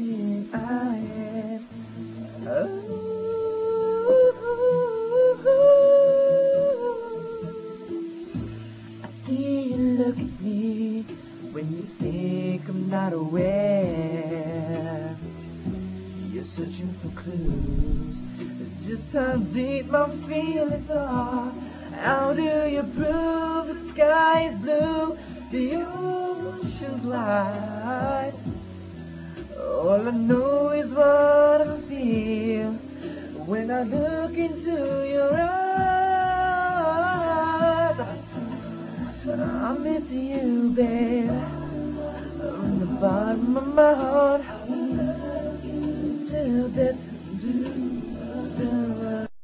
everything I am. Oh. I see you look at me when you think I'm not aware. You're searching for clues, just how deep my feelings are. How do you prove the sky is blue, the ocean's wide? All I know is what I feel when I look into your eyes. I miss you, babe, from the bottom of my heart till death do us.